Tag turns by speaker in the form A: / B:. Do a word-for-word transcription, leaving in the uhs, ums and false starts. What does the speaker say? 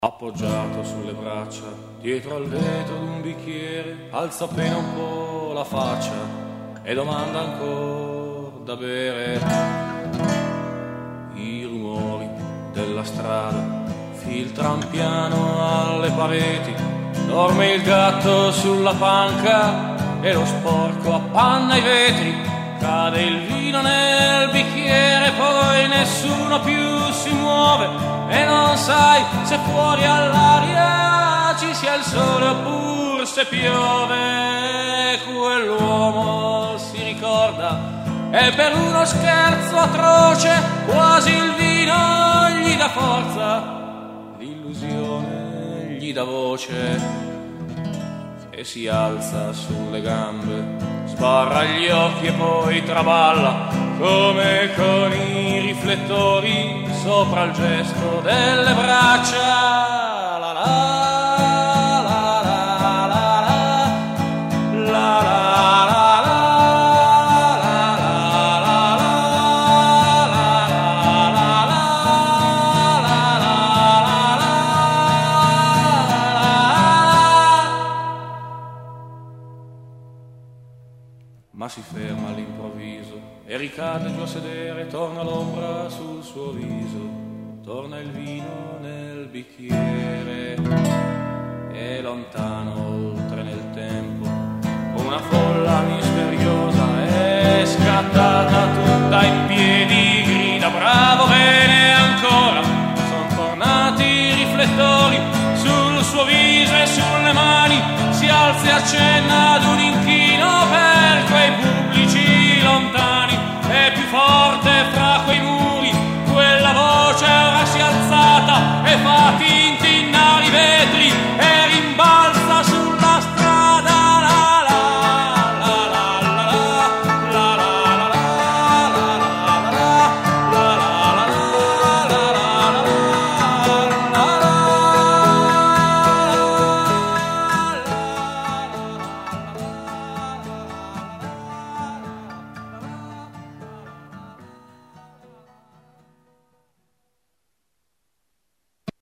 A: Appoggiato sulle braccia, dietro al vetro d'un bicchiere, alza appena un po' la faccia e domanda ancora da bere. I rumori della strada filtran piano alle pareti, dorme il gatto sulla panca e lo sporco appanna i vetri. Cade il vino nel bicchiere, poi nessuno più si muove e non sai se fuori all'aria ci sia il sole oppure se piove. Quell'uomo si ricorda e per uno scherzo atroce quasi il vino gli dà forza, l'illusione gli dà voce e si alza sulle gambe, sbarra gli occhi e poi traballa come con i riflettori sopra il gesto delle braccia. La la la la la la la ma si ferma all'improvviso e ricade giù a sedere, torna l'ombra sul suo viso, torna il vino nel bicchiere e lontano oltre nel tempo una folla misteriosa è scattata tutta in piedi, grida bravo, bene ancora, son tornati i riflettori sul suo viso e sulle mani, si alza e accenna ad un inchino.